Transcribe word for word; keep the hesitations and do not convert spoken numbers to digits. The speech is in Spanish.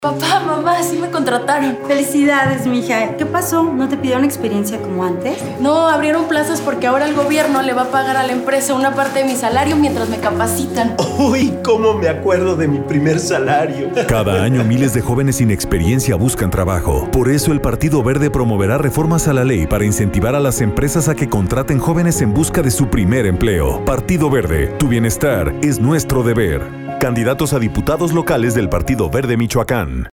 Papá, mamá, sí me contrataron. Felicidades, mija. ¿Qué pasó? ¿No te pidieron experiencia como antes? No, abrieron plazas porque ahora el gobierno le va a pagar a la empresa una parte de mi salario mientras me capacitan. Uy, cómo me acuerdo de mi primer salario. Cada año miles de jóvenes sin experiencia buscan trabajo. Por eso el Partido Verde promoverá reformas a la ley para incentivar a las empresas a que contraten jóvenes en busca de su primer empleo. Partido Verde, tu bienestar es nuestro deber. Candidatos a diputados locales del Partido Verde Michoacán.